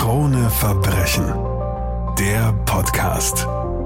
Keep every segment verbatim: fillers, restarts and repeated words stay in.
Krone Verbrechen, der Podcast.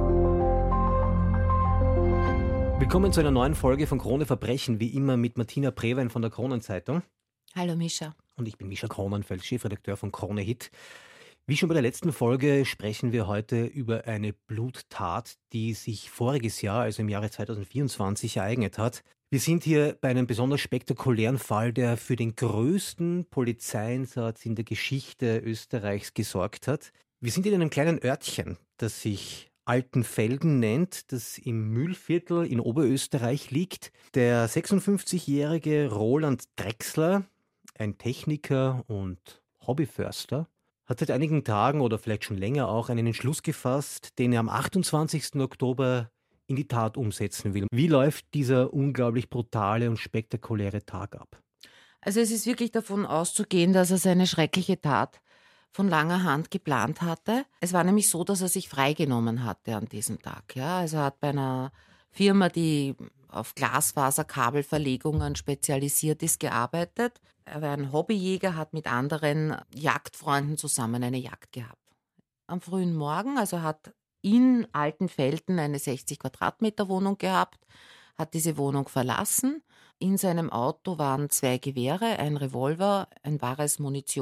Willkommen zu einer neuen Folge von Krone Verbrechen, wie immer mit Martina Prewein von der Kronenzeitung. Hallo Mischa. Und ich bin Mischa Kronenfeld, Chefredakteur von Krone Hit. Wie schon bei der letzten Folge sprechen wir heute über eine Bluttat, die sich voriges Jahr, also im Jahre zweitausendvierundzwanzig, ereignet hat. Wir sind hier bei einem besonders spektakulären Fall, der für den größten Polizeieinsatz in der Geschichte Österreichs gesorgt hat. Wir sind in einem kleinen Örtchen, das sich Altenfelden nennt, das im Mühlviertel in Oberösterreich liegt. Der sechsundfünfzigjährige Roland Drechsler, ein Techniker und Hobbyförster, hat seit einigen Tagen oder vielleicht schon länger auch einen Entschluss gefasst, den er am achtundzwanzigsten Oktober in die Tat umsetzen will. Wie läuft dieser unglaublich brutale und spektakuläre Tag ab? Also es ist wirklich davon auszugehen, dass er seine schreckliche Tat von langer Hand geplant hatte. Es war nämlich so, dass er sich freigenommen hatte an diesem Tag. Ja, also er hat bei einer Firma, die auf Glasfaserkabelverlegungen spezialisiert ist, gearbeitet. Er war ein Hobbyjäger, hat mit anderen Jagdfreunden zusammen eine Jagd gehabt. Am frühen Morgen, also hat in Altenfelden eine sechzig Quadratmeter Wohnung gehabt, hat diese Wohnung verlassen. In seinem Auto waren zwei Gewehre, ein Revolver, ein wahres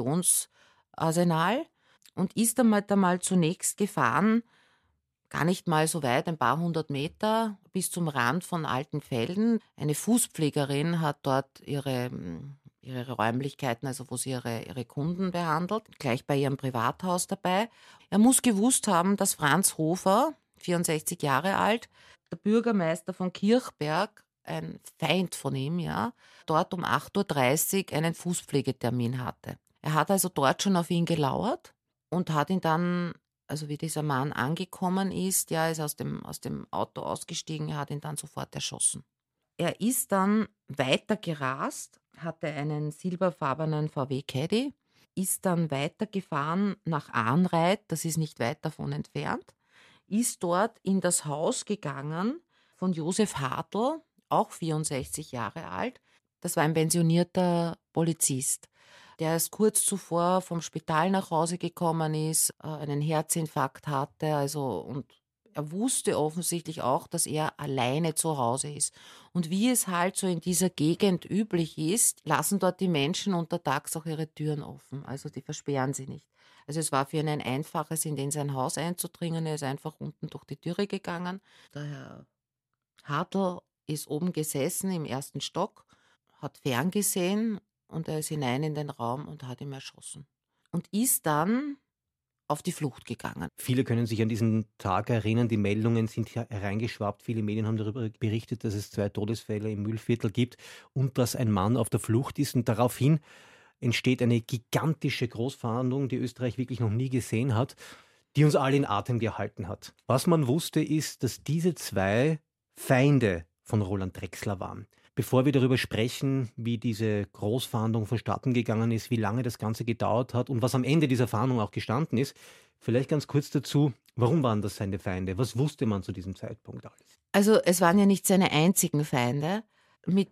Munitionsarsenal und ist damit einmal zunächst gefahren, gar nicht mal so weit, ein paar hundert Meter bis zum Rand von Altenfelden. Eine Fußpflegerin hat dort ihre, ihre Räumlichkeiten, also wo sie ihre, ihre Kunden behandelt, gleich bei ihrem Privathaus dabei. Er muss gewusst haben, dass Franz Hofer, vierundsechzig Jahre alt, der Bürgermeister von Kirchberg, ein Feind von ihm, ja, dort um acht Uhr dreißig einen Fußpflegetermin hatte. Er hat also dort schon auf ihn gelauert und hat ihn dann, also wie dieser Mann angekommen ist, ja, ist aus dem, aus dem Auto ausgestiegen, er hat ihn dann sofort erschossen. Er ist dann weiter gerast, hatte einen silberfarbenen V W Caddy, ist dann weitergefahren nach Arnreit, das ist nicht weit davon entfernt, ist dort in das Haus gegangen von Josef Hartl, auch vierundsechzig Jahre alt. Das war ein pensionierter Polizist, der erst kurz zuvor vom Spital nach Hause gekommen ist, einen Herzinfarkt hatte, also und er wusste offensichtlich auch, dass er alleine zu Hause ist. Und wie es halt so in dieser Gegend üblich ist, lassen dort die Menschen untertags auch ihre Türen offen. Also die versperren sie nicht. Also es war für ihn ein einfaches, in den sein Haus einzudringen. Er ist einfach unten durch die Türe gegangen. Der Herr Hartl ist oben gesessen im ersten Stock, hat ferngesehen und er ist hinein in den Raum und hat ihn erschossen. Und ist dann auf die Flucht gegangen. Viele können sich an diesen Tag erinnern, die Meldungen sind hereingeschwappt, viele Medien haben darüber berichtet, dass es zwei Todesfälle im Mühlviertel gibt und dass ein Mann auf der Flucht ist und daraufhin entsteht eine gigantische Großfahndung, die Österreich wirklich noch nie gesehen hat, die uns alle in Atem gehalten hat. Was man wusste ist, dass diese zwei Feinde von Roland Drechsler waren. Bevor wir darüber sprechen, wie diese Großfahndung vonstatten gegangen ist, wie lange das Ganze gedauert hat und was am Ende dieser Fahndung auch gestanden ist, vielleicht ganz kurz dazu, warum waren das seine Feinde? Was wusste man zu diesem Zeitpunkt alles? Also es waren ja nicht seine einzigen Feinde. Mit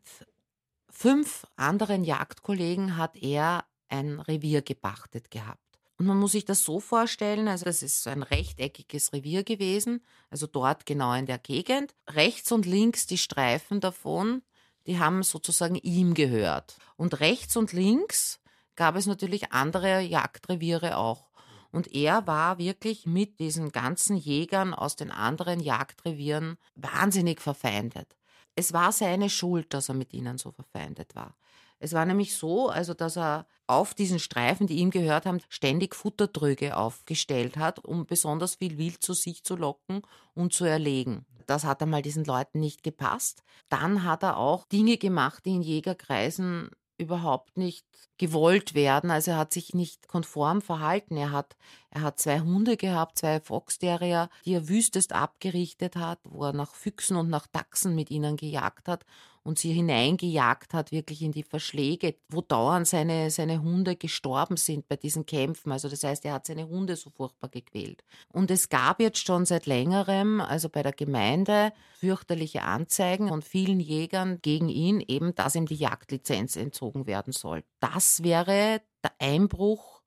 fünf anderen Jagdkollegen hat er ein Revier gepachtet gehabt. Und man muss sich das so vorstellen, also das ist so ein rechteckiges Revier gewesen, also dort genau in der Gegend. Rechts und links die Streifen davon, die haben sozusagen ihm gehört. Und rechts und links gab es natürlich andere Jagdreviere auch. Und er war wirklich mit diesen ganzen Jägern aus den anderen Jagdrevieren wahnsinnig verfeindet. Es war seine Schuld, dass er mit ihnen so verfeindet war. Es war nämlich so, also dass er auf diesen Streifen, die ihm gehört haben, ständig Futtertröge aufgestellt hat, um besonders viel Wild zu sich zu locken und zu erlegen. Das hat einmal diesen Leuten nicht gepasst. Dann hat er auch Dinge gemacht, die in Jägerkreisen überhaupt nicht gewollt werden. Also er hat sich nicht konform verhalten. Er hat, er hat zwei Hunde gehabt, zwei Fox-Terrier, die er wüstest abgerichtet hat, wo er nach Füchsen und nach Dachsen mit ihnen gejagt hat und sie hineingejagt hat, wirklich in die Verschläge, wo dauernd seine, seine Hunde gestorben sind bei diesen Kämpfen. Also das heißt, er hat seine Hunde so furchtbar gequält. Und es gab jetzt schon seit längerem, also bei der Gemeinde, fürchterliche Anzeigen von vielen Jägern gegen ihn, eben, dass ihm die Jagdlizenz entzogen werden soll. Das wäre der Einbruch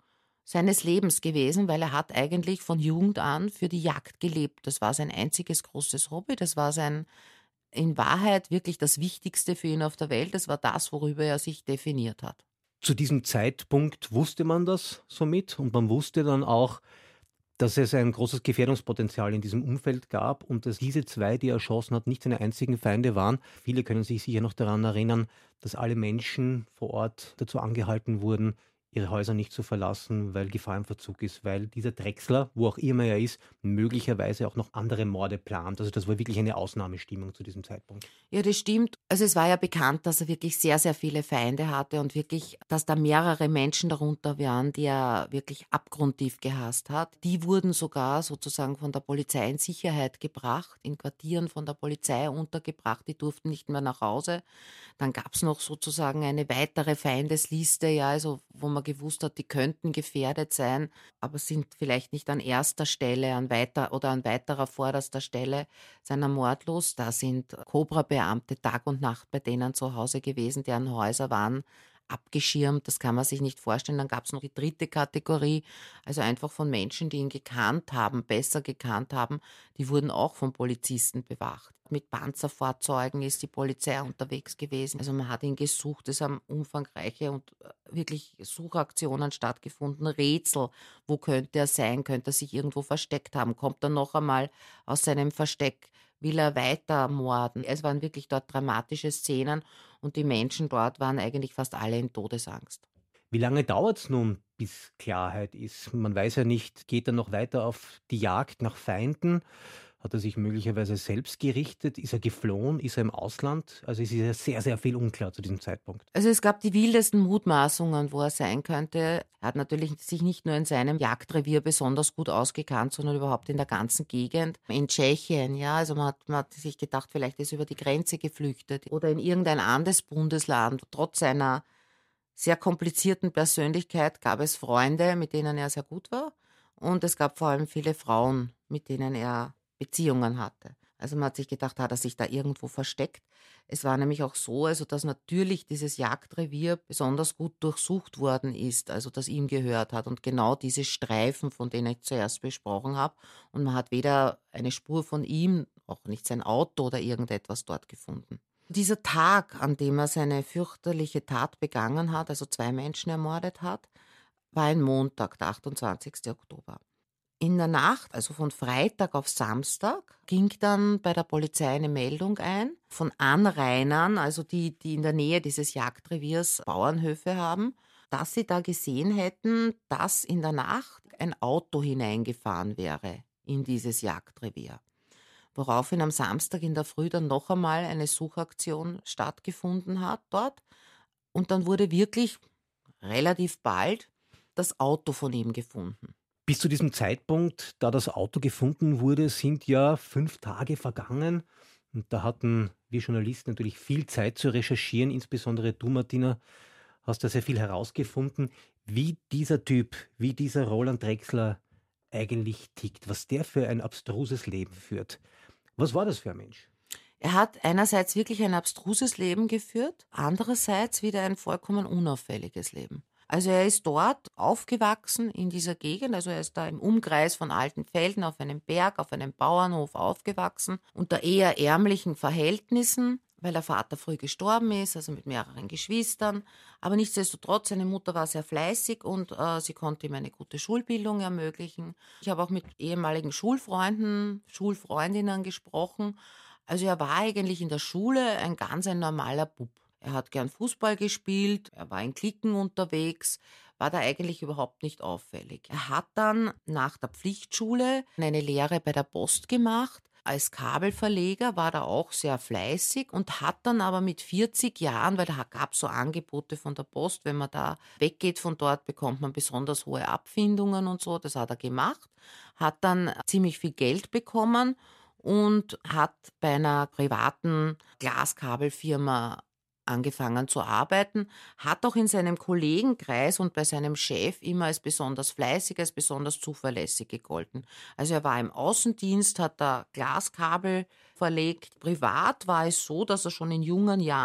seines Lebens gewesen, weil er hat eigentlich von Jugend an für die Jagd gelebt. Das war sein einziges großes Hobby, das war sein in Wahrheit wirklich das Wichtigste für ihn auf der Welt, das war das, worüber er sich definiert hat. Zu diesem Zeitpunkt wusste man das somit und man wusste dann auch, dass es ein großes Gefährdungspotenzial in diesem Umfeld gab und dass diese zwei, die er erschossen hat, nicht seine einzigen Feinde waren. Viele können sich sicher noch daran erinnern, dass alle Menschen vor Ort dazu angehalten wurden, ihre Häuser nicht zu verlassen, weil Gefahr im Verzug ist, weil dieser Drechsler, wo auch immer er ist, möglicherweise auch noch andere Morde plant. Also das war wirklich eine Ausnahmestimmung zu diesem Zeitpunkt. Ja, das stimmt. Also es war ja bekannt, dass er wirklich sehr, sehr viele Feinde hatte und wirklich, dass da mehrere Menschen darunter waren, die er wirklich abgrundtief gehasst hat. Die wurden sogar sozusagen von der Polizei in Sicherheit gebracht, in Quartieren von der Polizei untergebracht, die durften nicht mehr nach Hause. Dann gab es noch sozusagen eine weitere Feindesliste, ja, also wo man gewusst hat, die könnten gefährdet sein, aber sind vielleicht nicht an erster Stelle an weiter oder an weiterer vorderster Stelle seiner mordlos. Da sind Cobra-Beamte Tag und Nacht bei denen zu Hause gewesen, deren Häuser waren abgeschirmt, das kann man sich nicht vorstellen. Dann gab es noch die dritte Kategorie, also einfach von Menschen, die ihn gekannt haben, besser gekannt haben, die wurden auch von Polizisten bewacht. Mit Panzerfahrzeugen ist die Polizei unterwegs gewesen. Also man hat ihn gesucht, es haben umfangreiche und wirklich Suchaktionen stattgefunden, Rätsel, wo könnte er sein, könnte er sich irgendwo versteckt haben, kommt er noch einmal aus seinem Versteck, will er weiter morden. Es waren wirklich dort dramatische Szenen und die Menschen dort waren eigentlich fast alle in Todesangst. Wie lange dauert es nun, bis Klarheit ist? Man weiß ja nicht, geht er noch weiter auf die Jagd nach Feinden? Hat er sich möglicherweise selbst gerichtet? Ist er geflohen? Ist er im Ausland? Also es ist ja sehr, sehr viel unklar zu diesem Zeitpunkt. Also es gab die wildesten Mutmaßungen, wo er sein könnte. Er hat natürlich sich nicht nur in seinem Jagdrevier besonders gut ausgekannt, sondern überhaupt in der ganzen Gegend. In Tschechien, ja, also man hat, man hat sich gedacht, vielleicht ist er über die Grenze geflüchtet oder in irgendein anderes Bundesland. Trotz seiner sehr komplizierten Persönlichkeit gab es Freunde, mit denen er sehr gut war. Und es gab vor allem viele Frauen, mit denen er Beziehungen hatte. Also man hat sich gedacht, hat er sich da irgendwo versteckt. Es war nämlich auch so, also dass natürlich dieses Jagdrevier besonders gut durchsucht worden ist, also das ihm gehört hat und genau diese Streifen, von denen ich zuerst besprochen habe. Und man hat weder eine Spur von ihm, auch nicht sein Auto oder irgendetwas dort gefunden. Dieser Tag, an dem er seine fürchterliche Tat begangen hat, also zwei Menschen ermordet hat, war ein Montag, der achtundzwanzigsten Oktober. In der Nacht, also von Freitag auf Samstag, ging dann bei der Polizei eine Meldung ein von Anrainern, also die, die in der Nähe dieses Jagdreviers Bauernhöfe haben, dass sie da gesehen hätten, dass in der Nacht ein Auto hineingefahren wäre in dieses Jagdrevier. Woraufhin am Samstag in der Früh dann noch einmal eine Suchaktion stattgefunden hat dort. Und dann wurde wirklich relativ bald das Auto von ihm gefunden. Bis zu diesem Zeitpunkt, da das Auto gefunden wurde, sind ja fünf Tage vergangen. Und da hatten wir Journalisten natürlich viel Zeit zu recherchieren, insbesondere du, Martina, hast da sehr viel herausgefunden, wie dieser Typ, wie dieser Roland Drechsler eigentlich tickt, was der für ein abstruses Leben führt. Was war das für ein Mensch? Er hat einerseits wirklich ein abstruses Leben geführt, andererseits wieder ein vollkommen unauffälliges Leben. Also er ist dort aufgewachsen in dieser Gegend, also er ist da im Umkreis von Altenfelden auf einem Berg, auf einem Bauernhof aufgewachsen, unter eher ärmlichen Verhältnissen, weil der Vater früh gestorben ist, also mit mehreren Geschwistern. Aber nichtsdestotrotz, seine Mutter war sehr fleißig und äh, sie konnte ihm eine gute Schulbildung ermöglichen. Ich habe auch mit ehemaligen Schulfreunden, Schulfreundinnen gesprochen. Also er war eigentlich in der Schule ein ganz ein normaler Bub. Er hat gern Fußball gespielt, er war in Cliquen unterwegs, war da eigentlich überhaupt nicht auffällig. Er hat dann nach der Pflichtschule eine Lehre bei der Post gemacht. Als Kabelverleger war er auch sehr fleißig und hat dann aber mit vierzig Jahren, weil da gab es so Angebote von der Post, wenn man da weggeht von dort, bekommt man besonders hohe Abfindungen und so, das hat er gemacht, hat dann ziemlich viel Geld bekommen und hat bei einer privaten Glaskabelfirma angefangen zu arbeiten, hat auch in seinem Kollegenkreis und bei seinem Chef immer als besonders fleißig, als besonders zuverlässig gegolten. Also er war im Außendienst, hat da Glaskabel verlegt. Privat war es so, dass er schon in jungen Jahren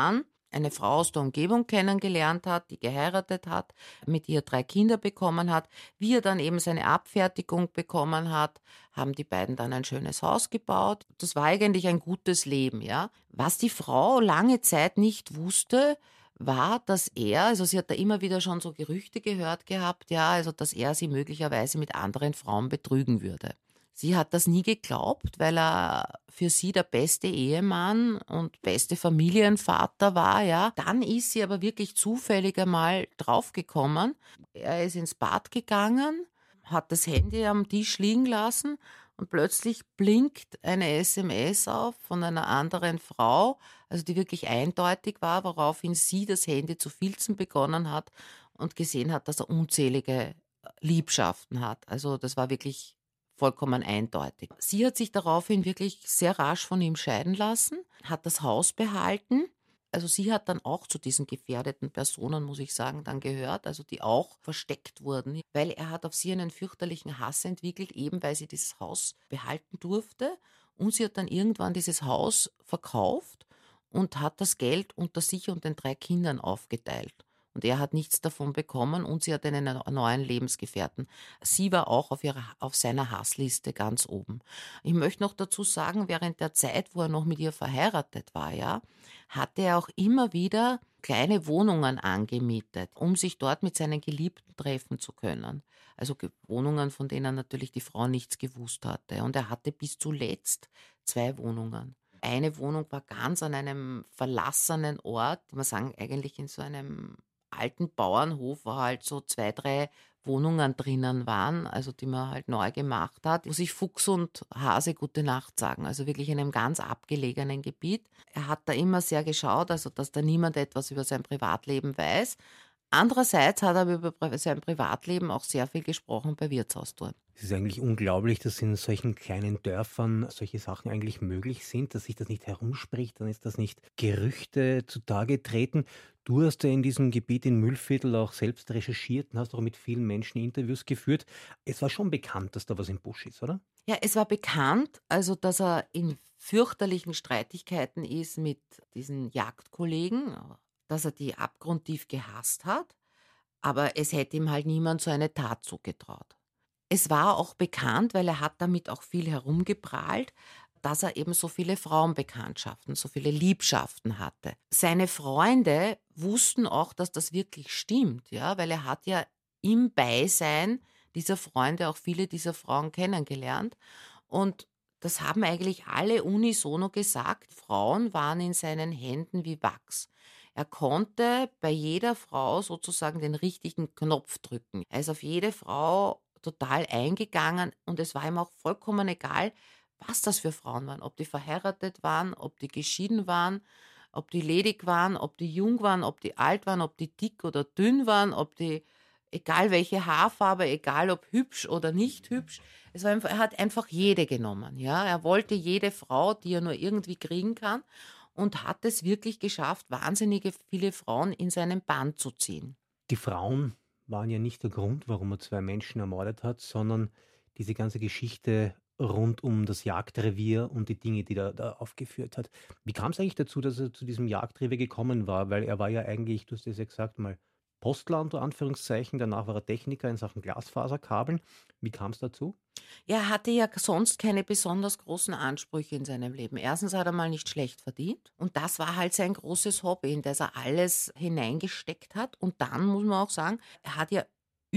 eine Frau aus der Umgebung kennengelernt hat, die geheiratet hat, mit ihr drei Kinder bekommen hat. Wie er dann eben seine Abfertigung bekommen hat, haben die beiden dann ein schönes Haus gebaut. Das war eigentlich ein gutes Leben, ja. Was die Frau lange Zeit nicht wusste, war, dass er, also sie hat da immer wieder schon so Gerüchte gehört gehabt, ja, also dass er sie möglicherweise mit anderen Frauen betrügen würde. Sie hat das nie geglaubt, weil er für sie der beste Ehemann und beste Familienvater war, ja. Dann ist sie aber wirklich zufällig einmal draufgekommen. Er ist ins Bad gegangen, hat das Handy am Tisch liegen lassen und plötzlich blinkt eine S M S auf von einer anderen Frau, also die wirklich eindeutig war, woraufhin sie das Handy zu filzen begonnen hat und gesehen hat, dass er unzählige Liebschaften hat. Also das war wirklich vollkommen eindeutig. Sie hat sich daraufhin wirklich sehr rasch von ihm scheiden lassen, hat das Haus behalten. Also sie hat dann auch zu diesen gefährdeten Personen, muss ich sagen, dann gehört, also die auch versteckt wurden, weil er hat auf sie einen fürchterlichen Hass entwickelt, eben weil sie dieses Haus behalten durfte. Und sie hat dann irgendwann dieses Haus verkauft und hat das Geld unter sich und den drei Kindern aufgeteilt. Und er hat nichts davon bekommen und sie hat einen neuen Lebensgefährten. Sie war auch auf, ihrer, auf seiner Hassliste ganz oben. Ich möchte noch dazu sagen, während der Zeit, wo er noch mit ihr verheiratet war, ja, hatte er auch immer wieder kleine Wohnungen angemietet, um sich dort mit seinen Geliebten treffen zu können. Also Wohnungen, von denen natürlich die Frau nichts gewusst hatte. Und er hatte bis zuletzt zwei Wohnungen. Eine Wohnung war ganz an einem verlassenen Ort, man sagen eigentlich in so einem alten Bauernhof, wo halt so zwei, drei Wohnungen drinnen waren, also die man halt neu gemacht hat, wo sich Fuchs und Hase gute Nacht sagen, also wirklich in einem ganz abgelegenen Gebiet. Er hat da immer sehr geschaut, also dass da niemand etwas über sein Privatleben weiß. Andererseits hat er über sein Privatleben auch sehr viel gesprochen bei Wirtshaustouren. Es ist eigentlich unglaublich, dass in solchen kleinen Dörfern solche Sachen eigentlich möglich sind, dass sich das nicht herumspricht, dann ist das nicht Gerüchte zutage treten. Du hast ja in diesem Gebiet in Mühlviertel auch selbst recherchiert und hast auch mit vielen Menschen Interviews geführt. Es war schon bekannt, dass da was im Busch ist, oder? Ja, es war bekannt, also dass er in fürchterlichen Streitigkeiten ist mit diesen Jagdkollegen, dass er die abgrundtief gehasst hat, aber es hätte ihm halt niemand so eine Tat zugetraut. Es war auch bekannt, weil er hat damit auch viel herumgeprahlt, dass er eben so viele Frauenbekanntschaften, so viele Liebschaften hatte. Seine Freunde wussten auch, dass das wirklich stimmt, ja, weil er hat ja im Beisein dieser Freunde auch viele dieser Frauen kennengelernt. Und das haben eigentlich alle unisono gesagt. Frauen waren in seinen Händen wie Wachs. Er konnte bei jeder Frau sozusagen den richtigen Knopf drücken. Er ist auf jede Frau total eingegangen und es war ihm auch vollkommen egal, was das für Frauen waren. Ob die verheiratet waren, ob die geschieden waren, ob die ledig waren, ob die jung waren, ob die alt waren, ob die dick oder dünn waren, ob die, egal welche Haarfarbe, egal ob hübsch oder nicht hübsch. Es war einfach, er hat einfach jede genommen. Ja? Er wollte jede Frau, die er nur irgendwie kriegen kann, und hat es wirklich geschafft, wahnsinnige viele Frauen in seinen Bann zu ziehen. Die Frauen waren ja nicht der Grund, warum er zwei Menschen ermordet hat, sondern diese ganze Geschichte rund um das Jagdrevier und die Dinge, die er da aufgeführt hat. Wie kam es eigentlich dazu, dass er zu diesem Jagdrevier gekommen war? Weil er war ja eigentlich, du hast es ja gesagt, mal Postler unter Anführungszeichen, danach war er Techniker in Sachen Glasfaserkabeln. Wie kam es dazu? Er hatte ja sonst keine besonders großen Ansprüche in seinem Leben. Erstens hat er mal nicht schlecht verdient und das war halt sein großes Hobby, in das er alles hineingesteckt hat. Und dann muss man auch sagen, er hat ja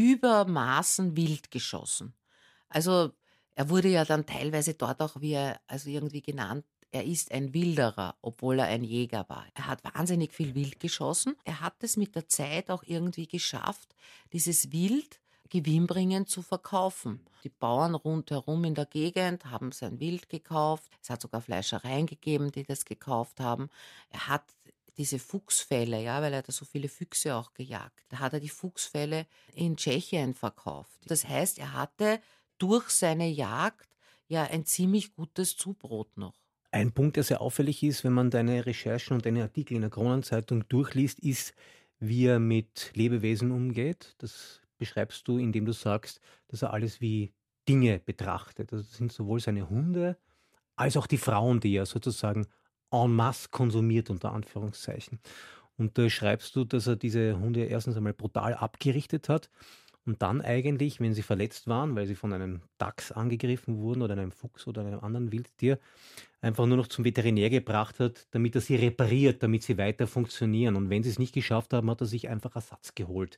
übermaßen wild geschossen. Also er wurde ja dann teilweise dort auch wie er, also irgendwie genannt, er ist ein Wilderer, obwohl er ein Jäger war. Er hat wahnsinnig viel Wild geschossen. Er hat es mit der Zeit auch irgendwie geschafft, dieses Wild gewinnbringend zu verkaufen. Die Bauern rundherum in der Gegend haben sein Wild gekauft. Es hat sogar Fleischereien gegeben, die das gekauft haben. Er hat diese Fuchsfelle, ja, weil er da so viele Füchse auch gejagt. Da hat er die Fuchsfelle in Tschechien verkauft. Das heißt, er hatte durch seine Jagd ja ein ziemlich gutes Zubrot noch. Ein Punkt, der sehr auffällig ist, wenn man deine Recherchen und deine Artikel in der Kronenzeitung durchliest, ist, wie er mit Lebewesen umgeht. Das beschreibst du, indem du sagst, dass er alles wie Dinge betrachtet. Also das sind sowohl seine Hunde als auch die Frauen, die er sozusagen en masse konsumiert, unter Anführungszeichen. Und da schreibst du, dass er diese Hunde erstens einmal brutal abgerichtet hat und dann eigentlich, wenn sie verletzt waren, weil sie von einem Dachs angegriffen wurden oder einem Fuchs oder einem anderen Wildtier, einfach nur noch zum Veterinär gebracht hat, damit er sie repariert, damit sie weiter funktionieren. Und wenn sie es nicht geschafft haben, hat er sich einfach Ersatz geholt.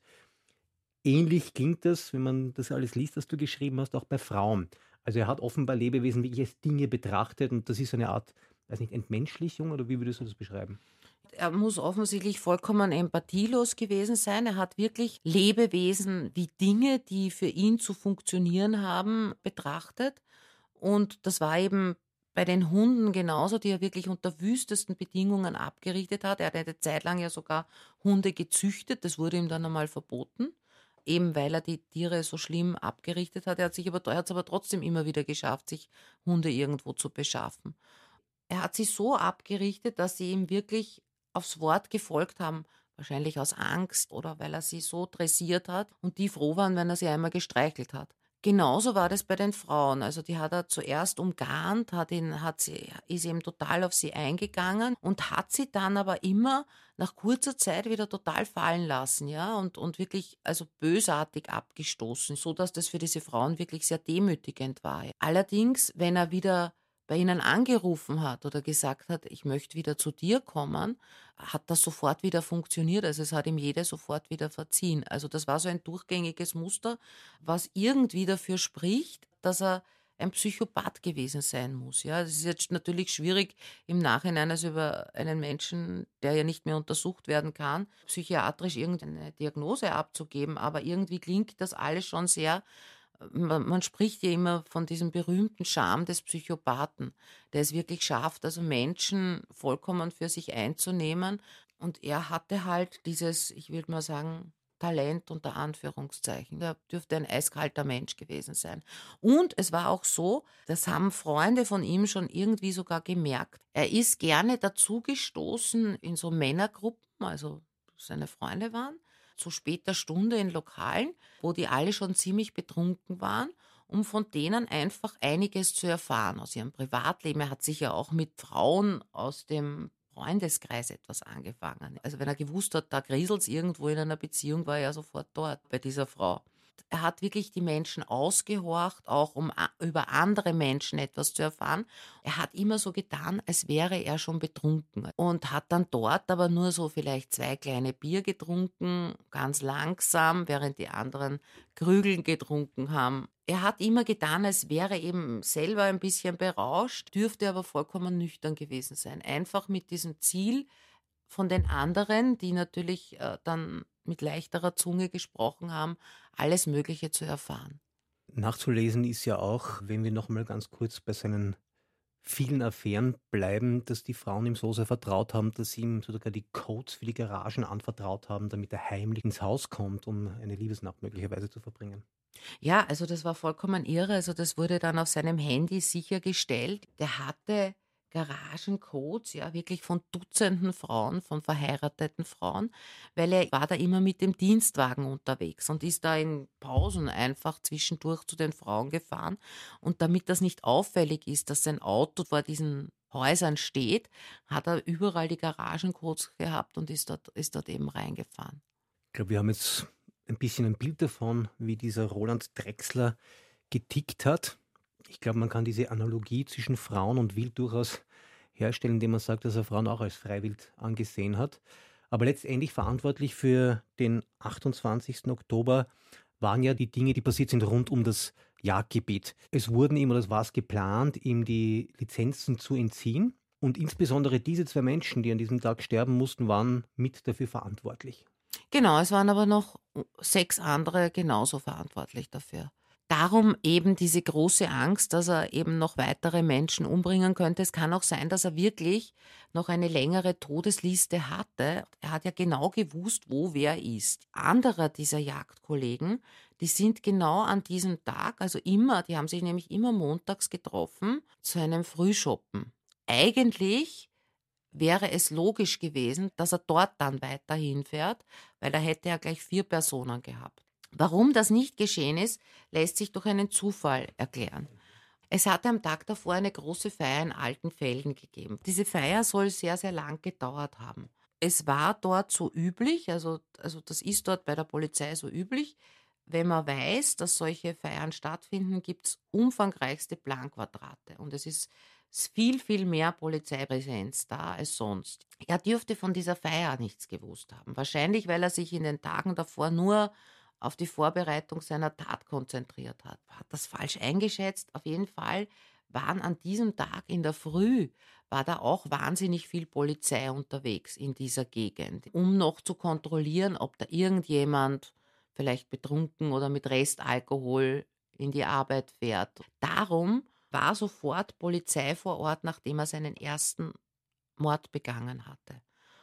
Ähnlich klingt das, wenn man das alles liest, was du geschrieben hast, auch bei Frauen. Also er hat offenbar Lebewesen wirklich als Dinge betrachtet und das ist eine Art, weiß nicht, Entmenschlichung oder wie würdest du das beschreiben? Er muss offensichtlich vollkommen empathielos gewesen sein. Er hat wirklich Lebewesen wie Dinge, die für ihn zu funktionieren haben, betrachtet. Und das war eben bei den Hunden genauso, die er wirklich unter wüstesten Bedingungen abgerichtet hat. Er hat eine Zeit lang ja sogar Hunde gezüchtet. Das wurde ihm dann einmal verboten, eben weil er die Tiere so schlimm abgerichtet hat. Er hat sich aber, er hat es aber trotzdem immer wieder geschafft, sich Hunde irgendwo zu beschaffen. Er hat sie so abgerichtet, dass sie ihm wirklich aufs Wort gefolgt haben, wahrscheinlich aus Angst oder weil er sie so dressiert hat und die froh waren, wenn er sie einmal gestreichelt hat. Genauso war das bei den Frauen. Also die hat er zuerst umgarnt, hat ihn, hat sie, ist eben total auf sie eingegangen und hat sie dann aber immer nach kurzer Zeit wieder total fallen lassen, ja, und, und wirklich also bösartig abgestoßen, so dass das für diese Frauen wirklich sehr demütigend war. Allerdings, wenn er wieder bei ihnen angerufen hat oder gesagt hat, ich möchte wieder zu dir kommen, hat das sofort wieder funktioniert. Also es hat ihm jede sofort wieder verziehen. Also das war so ein durchgängiges Muster, was irgendwie dafür spricht, dass er ein Psychopath gewesen sein muss. Ja, es ist jetzt natürlich schwierig im Nachhinein, also über einen Menschen, der ja nicht mehr untersucht werden kann, psychiatrisch irgendeine Diagnose abzugeben, aber irgendwie klingt das alles schon sehr. Man, man spricht ja immer von diesem berühmten Charme des Psychopathen, der es wirklich schafft, also Menschen vollkommen für sich einzunehmen. Und er hatte halt dieses, ich würde mal sagen, Talent unter Anführungszeichen. Er dürfte ein eiskalter Mensch gewesen sein. Und es war auch so, das haben Freunde von ihm schon irgendwie sogar gemerkt. Er ist gerne dazugestoßen in so Männergruppen, also seine Freunde waren, zu später Stunde in Lokalen, wo die alle schon ziemlich betrunken waren, um von denen einfach einiges zu erfahren aus ihrem Privatleben. Er hat sich ja auch mit Frauen aus dem Freundeskreis etwas angefangen. Also wenn er gewusst hat, da kriselt's irgendwo in einer Beziehung, war er sofort dort bei dieser Frau. Er hat wirklich die Menschen ausgehorcht, auch um a- über andere Menschen etwas zu erfahren. Er hat immer so getan, als wäre er schon betrunken und hat dann dort aber nur so vielleicht zwei kleine Bier getrunken, ganz langsam, während die anderen Krügeln getrunken haben. Er hat immer getan, als wäre eben selber ein bisschen berauscht, dürfte aber vollkommen nüchtern gewesen sein. Einfach mit diesem Ziel, von den anderen, die natürlich äh, dann mit leichterer Zunge gesprochen haben, alles Mögliche zu erfahren. Nachzulesen ist ja auch, wenn wir noch mal ganz kurz bei seinen vielen Affären bleiben, dass die Frauen ihm so sehr vertraut haben, dass sie ihm sogar die Codes für die Garagen anvertraut haben, damit er heimlich ins Haus kommt, um eine Liebesnacht möglicherweise zu verbringen. Ja, also das war vollkommen irre. Also das wurde dann auf seinem Handy sichergestellt. Der hatte Garagencodes, ja, wirklich von Dutzenden Frauen, von verheirateten Frauen, weil er war da immer mit dem Dienstwagen unterwegs und ist da in Pausen einfach zwischendurch zu den Frauen gefahren. Und damit das nicht auffällig ist, dass sein Auto vor diesen Häusern steht, hat er überall die Garagencodes gehabt und ist dort, ist dort eben reingefahren. Ich glaube, wir haben jetzt ein bisschen ein Bild davon, wie dieser Roland Drechsler getickt hat. Ich glaube, man kann diese Analogie zwischen Frauen und Wild durchaus herstellen, indem man sagt, dass er Frauen auch als Freiwild angesehen hat. Aber letztendlich verantwortlich für den achtundzwanzigsten Oktober waren ja die Dinge, die passiert sind rund um das Jagdgebiet. Es wurden ihm, oder es war es geplant, ihm die Lizenzen zu entziehen. Und insbesondere diese zwei Menschen, die an diesem Tag sterben mussten, waren mit dafür verantwortlich. Genau, es waren aber noch sechs andere genauso verantwortlich dafür. Darum eben diese große Angst, dass er eben noch weitere Menschen umbringen könnte. Es kann auch sein, dass er wirklich noch eine längere Todesliste hatte. Er hat ja genau gewusst, wo wer ist. Andere dieser Jagdkollegen, die sind genau an diesem Tag, also immer, die haben sich nämlich immer montags getroffen zu einem Frühschoppen. Eigentlich wäre es logisch gewesen, dass er dort dann weiterhin fährt, weil da hätte er gleich vier Personen gehabt. Warum das nicht geschehen ist, lässt sich durch einen Zufall erklären. Es hatte am Tag davor eine große Feier in Altenfelden gegeben. Diese Feier soll sehr, sehr lang gedauert haben. Es war dort so üblich, also, also das ist dort bei der Polizei so üblich. Wenn man weiß, dass solche Feiern stattfinden, gibt es umfangreichste Planquadrate und es ist s- viel, viel mehr Polizeipräsenz da als sonst. Er dürfte von dieser Feier nichts gewusst haben. Wahrscheinlich, weil er sich in den Tagen davor nur auf die Vorbereitung seiner Tat konzentriert hat. Hat das falsch eingeschätzt? Auf jeden Fall waren an diesem Tag in der Früh war da auch wahnsinnig viel Polizei unterwegs in dieser Gegend, um noch zu kontrollieren, ob da irgendjemand vielleicht betrunken oder mit Restalkohol in die Arbeit fährt. Darum war sofort Polizei vor Ort, nachdem er seinen ersten Mord begangen hatte.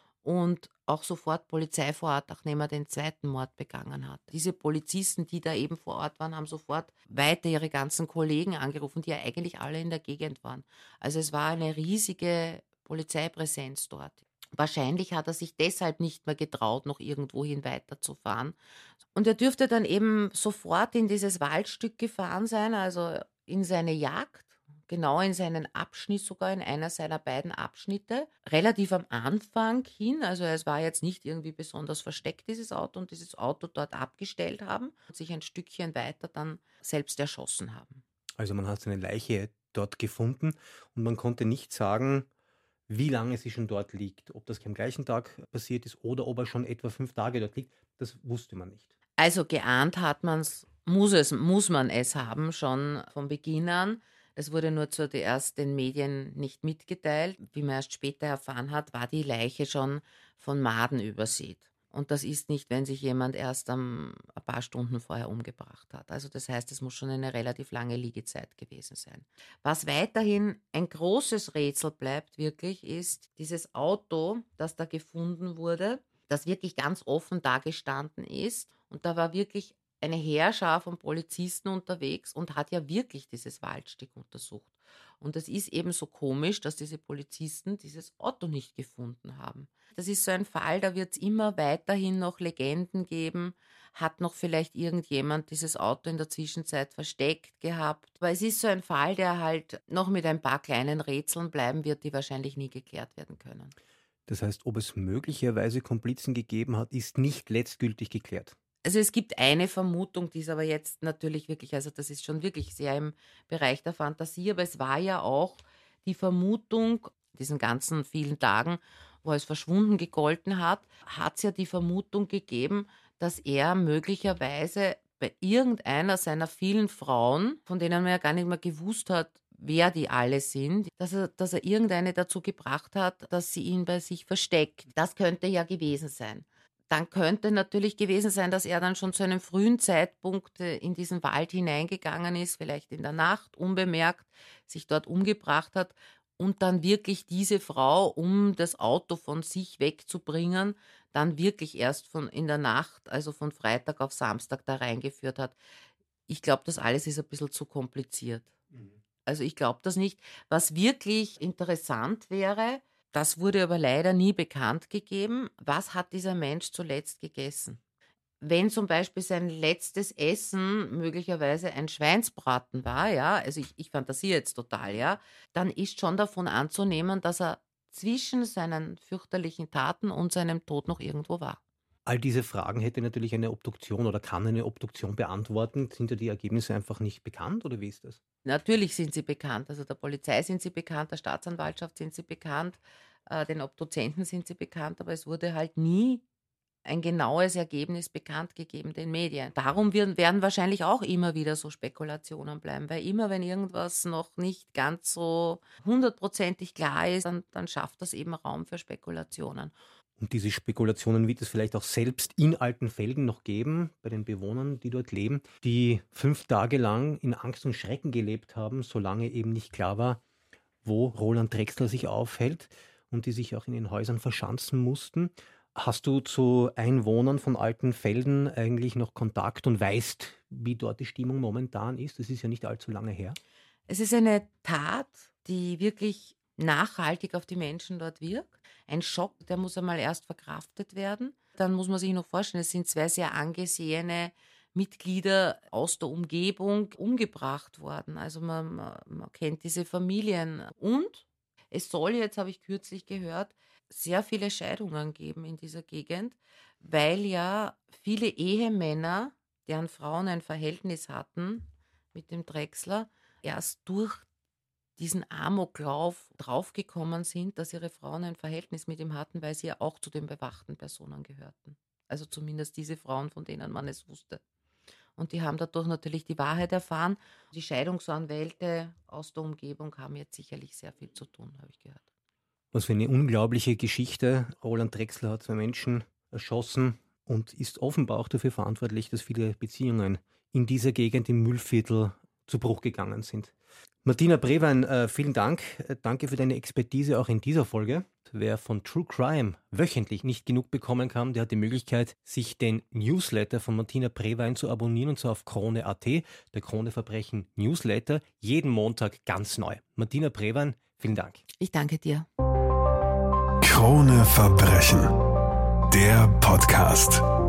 Und auch sofort Polizei vor Ort, nachdem er den zweiten Mord begangen hat. Diese Polizisten, die da eben vor Ort waren, haben sofort weiter ihre ganzen Kollegen angerufen, die ja eigentlich alle in der Gegend waren. Also es war eine riesige Polizeipräsenz dort. Wahrscheinlich hat er sich deshalb nicht mehr getraut, noch irgendwohin weiterzufahren. Und er dürfte dann eben sofort in dieses Waldstück gefahren sein, also in seine Jagd, genau in seinen Abschnitt, sogar in einer seiner beiden Abschnitte, relativ am Anfang hin. Also es war jetzt nicht irgendwie besonders versteckt, dieses Auto, und dieses Auto dort abgestellt haben und sich ein Stückchen weiter dann selbst erschossen haben. Also man hat seine Leiche dort gefunden und man konnte nicht sagen, wie lange sie schon dort liegt. Ob das am gleichen Tag passiert ist oder ob er schon etwa fünf Tage dort liegt, das wusste man nicht. Also geahnt hat man's, muss es, muss man es haben, schon von Beginn an. Es wurde nur zuerst den Medien nicht mitgeteilt. Wie man erst später erfahren hat, war die Leiche schon von Maden übersät. Und das ist nicht, wenn sich jemand erst am, ein paar Stunden vorher umgebracht hat. Also das heißt, es muss schon eine relativ lange Liegezeit gewesen sein. Was weiterhin ein großes Rätsel bleibt wirklich, ist dieses Auto, das da gefunden wurde, das wirklich ganz offen dagestanden ist. Und da war wirklich eine Heerschar von Polizisten unterwegs und hat ja wirklich dieses Waldstück untersucht. Und es ist eben so komisch, dass diese Polizisten dieses Auto nicht gefunden haben. Das ist so ein Fall, da wird es immer weiterhin noch Legenden geben. Hat noch vielleicht irgendjemand dieses Auto in der Zwischenzeit versteckt gehabt? Aber es ist so ein Fall, der halt noch mit ein paar kleinen Rätseln bleiben wird, die wahrscheinlich nie geklärt werden können. Das heißt, ob es möglicherweise Komplizen gegeben hat, ist nicht letztgültig geklärt. Also es gibt eine Vermutung, die ist aber jetzt natürlich wirklich, also das ist schon wirklich sehr im Bereich der Fantasie, aber es war ja auch die Vermutung, diesen ganzen vielen Tagen, wo es verschwunden gegolten hat, hat es ja die Vermutung gegeben, dass er möglicherweise bei irgendeiner seiner vielen Frauen, von denen man ja gar nicht mehr gewusst hat, wer die alle sind, dass er, dass er irgendeine dazu gebracht hat, dass sie ihn bei sich versteckt. Das könnte ja gewesen sein. Dann könnte natürlich gewesen sein, dass er dann schon zu einem frühen Zeitpunkt äh, in diesen Wald hineingegangen ist, vielleicht in der Nacht, unbemerkt, sich dort umgebracht hat und dann wirklich diese Frau, um das Auto von sich wegzubringen, dann wirklich erst von in der Nacht, also von Freitag auf Samstag, da reingeführt hat. Ich glaube, das alles ist ein bisschen zu kompliziert. Also ich glaube das nicht. Was wirklich interessant wäre, das wurde aber leider nie bekannt gegeben, was hat dieser Mensch zuletzt gegessen? Wenn zum Beispiel sein letztes Essen möglicherweise ein Schweinsbraten war, ja, also ich, ich fantasiere jetzt total, ja, dann ist schon davon anzunehmen, dass er zwischen seinen fürchterlichen Taten und seinem Tod noch irgendwo war. All diese Fragen hätte natürlich eine Obduktion oder kann eine Obduktion beantworten. Sind ja die Ergebnisse einfach nicht bekannt oder wie ist das? Natürlich sind sie bekannt, also der Polizei sind sie bekannt, der Staatsanwaltschaft sind sie bekannt, äh, den Obduzenten sind sie bekannt, aber es wurde halt nie ein genaues Ergebnis bekannt gegeben den Medien. Darum werden, werden wahrscheinlich auch immer wieder so Spekulationen bleiben, weil immer, wenn irgendwas noch nicht ganz so hundertprozentig klar ist, dann, dann schafft das eben Raum für Spekulationen. Und diese Spekulationen wird es vielleicht auch selbst in Altenfelden noch geben, bei den Bewohnern, die dort leben, die fünf Tage lang in Angst und Schrecken gelebt haben, solange eben nicht klar war, wo Roland Drechsler sich aufhält und die sich auch in den Häusern verschanzen mussten. Hast du zu Einwohnern von Altenfelden eigentlich noch Kontakt und weißt, wie dort die Stimmung momentan ist? Das ist ja nicht allzu lange her. Es ist eine Tat, die wirklich nachhaltig auf die Menschen dort wirkt. Ein Schock, der muss einmal erst verkraftet werden. Dann muss man sich noch vorstellen, es sind zwei sehr angesehene Mitglieder aus der Umgebung umgebracht worden. Also man, man, man kennt diese Familien. Und es soll jetzt, habe ich kürzlich gehört, sehr viele Scheidungen geben in dieser Gegend, weil ja viele Ehemänner, deren Frauen ein Verhältnis hatten mit dem Drechsler, erst durch diesen Amoklauf draufgekommen sind, dass ihre Frauen ein Verhältnis mit ihm hatten, weil sie ja auch zu den bewachten Personen gehörten. Also zumindest diese Frauen, von denen man es wusste. Und die haben dadurch natürlich die Wahrheit erfahren. Die Scheidungsanwälte aus der Umgebung haben jetzt sicherlich sehr viel zu tun, habe ich gehört. Was für eine unglaubliche Geschichte. Roland Drechsler hat zwei Menschen erschossen und ist offenbar auch dafür verantwortlich, dass viele Beziehungen in dieser Gegend im Mühlviertel zu Bruch gegangen sind. Martina Brewein, äh, vielen Dank. Äh, danke für deine Expertise auch in dieser Folge. Wer von True Crime wöchentlich nicht genug bekommen kann, der hat die Möglichkeit, sich den Newsletter von Martina Brewein zu abonnieren, und zwar auf Krone Punkt at, der Krone Verbrechen Newsletter, jeden Montag ganz neu. Martina Brewein, vielen Dank. Ich danke dir. Krone Verbrechen, der Podcast.